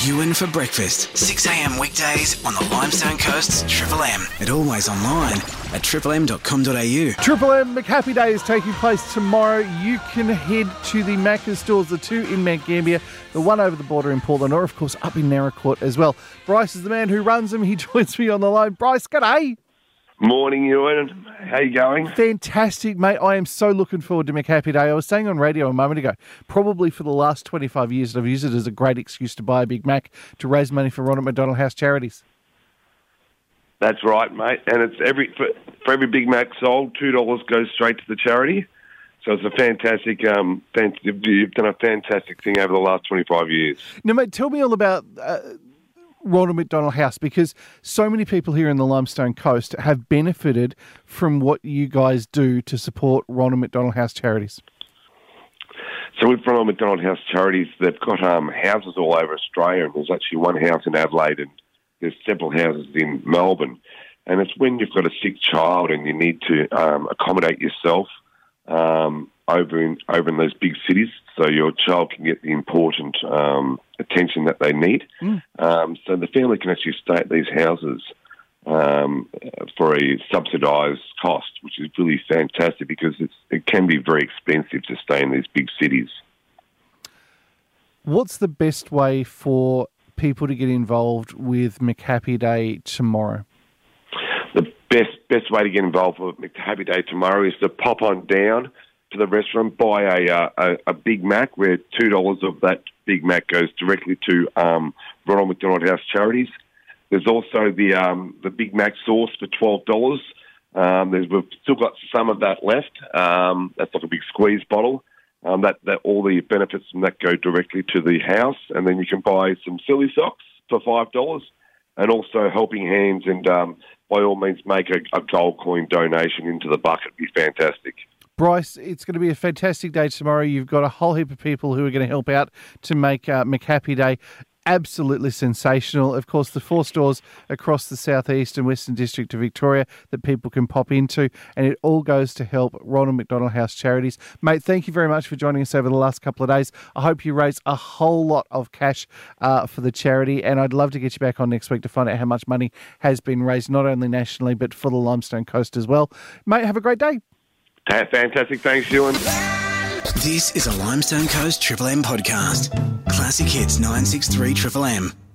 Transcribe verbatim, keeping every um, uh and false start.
Ewan for breakfast, six a.m. weekdays on the Limestone Coast's Triple M. And always online at triple m dot com dot a u. Triple M McHappy Day is taking place tomorrow. You can head to the Macca's stores, the two in Mount Gambier, the one over the border in Portland, or of course up in Narra Court as well. Bryce is the man who runs them. He joins me on the line. Bryce, g'day. Morning, Ewan. How you going? Fantastic, mate. I am so looking forward to McHappy Day. I was saying on radio a moment ago, probably for the last twenty-five years, I've used it as a great excuse to buy a Big Mac to raise money for Ronald McDonald House charities. That's right, mate. And it's every for, for every Big Mac sold, two dollars goes straight to the charity. So it's a fantastic, um, fan, you've done a fantastic thing over the last twenty-five years. Now, mate, tell me all about Uh, Ronald McDonald House, because so many people here in the Limestone Coast have benefited from what you guys do to support Ronald McDonald House charities. So with Ronald McDonald House charities, they've got um, houses all over Australia, and there's actually one house in Adelaide, and there's several houses in Melbourne. And it's when you've got a sick child and you need to um, accommodate yourself um, over in over in those big cities, so your child can get the important um, attention that they need. Mm. Um, so the family can actually stay at these houses um, for a subsidised cost, which is really fantastic because it's, it can be very expensive to stay in these big cities. What's the best way for people to get involved with McHappy Day tomorrow? The best best way to get involved with McHappy Day tomorrow is to pop on down to the restaurant, buy a uh, a, a Big Mac, where two dollars of that Big Mac goes directly to um, Ronald McDonald House charities. There's also the um, the Big Mac sauce for twelve dollars. Um, there's, we've still got some of that left. Um, that's like a big squeeze bottle. Um, that, that all the benefits from that go directly to the house, and then you can buy some silly socks for five dollars, and also helping hands. And um, by all means, make a, a gold coin donation into the bucket. It'd be fantastic. Bryce, it's going to be a fantastic day tomorrow. You've got a whole heap of people who are going to help out to make uh, McHappy Day absolutely sensational. Of course, the four stores across the southeast and western district of Victoria that people can pop into, and it all goes to help Ronald McDonald House charities. Mate, thank you very much for joining us over the last couple of days. I hope you raise a whole lot of cash uh, for the charity, and I'd love to get you back on next week to find out how much money has been raised, not only nationally, but for the Limestone Coast as well. Mate, have a great day. Fantastic. Thanks, Ewan. This is a Limestone Coast Triple M podcast. Classic Hits nine six three Triple M.